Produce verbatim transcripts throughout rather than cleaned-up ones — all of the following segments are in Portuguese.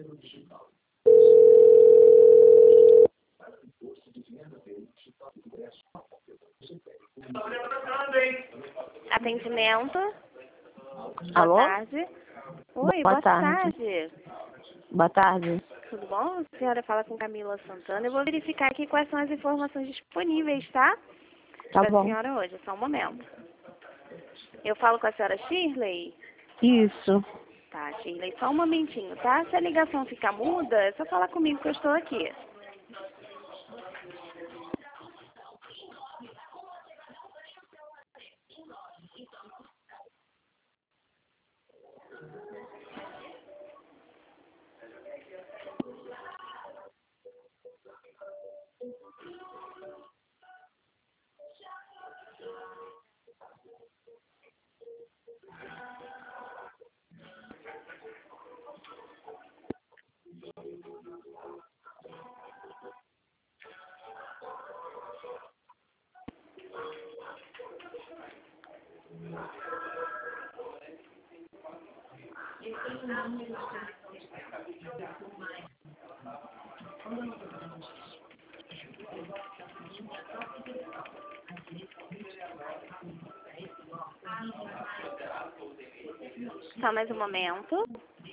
Atendimento. Alô? Boa tarde. Oi, boa boa tarde. tarde. Boa tarde. Tudo bom? A senhora fala com Camila Santana. Eu vou verificar aqui quais são as informações disponíveis, tá? Tá Da bom. senhora hoje, só um momento. Eu falo com a senhora Shirley? Isso. Tá, Shirley, só um momentinho, tá? Se a ligação ficar muda, é só falar comigo que eu estou aqui. Só mais um momento.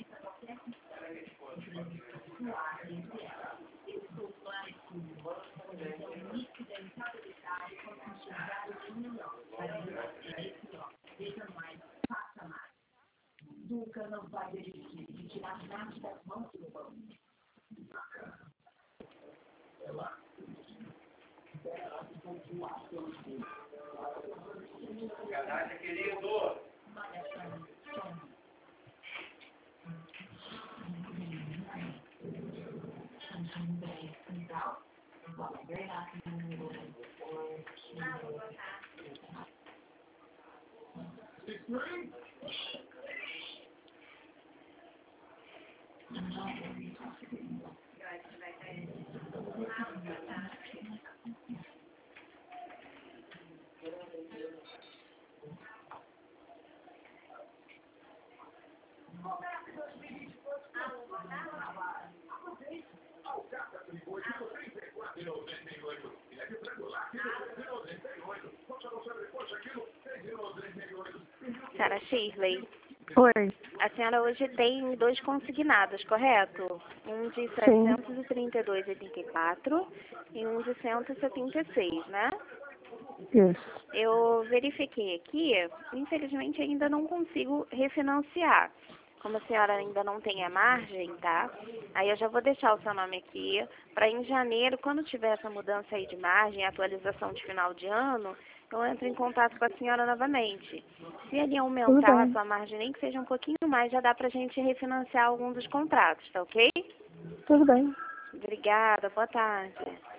Senhora Shirley, Oi. a senhora hoje tem dois consignados, correto? Um de Sim. setecentos e trinta e dois vírgula oitenta e quatro e um de cento e setenta e seis, né? Isso. Eu verifiquei aqui, infelizmente ainda não consigo refinanciar. Como a senhora ainda não tem a margem, tá? Aí eu já vou deixar o seu nome aqui, para em janeiro, quando tiver essa mudança aí de margem, atualização de final de ano, eu entro em contato com a senhora novamente. Se ele aumentar a sua margem, nem que seja um pouquinho mais, já dá pra gente refinanciar algum dos contratos, tá ok? Tudo bem. Obrigada, boa tarde.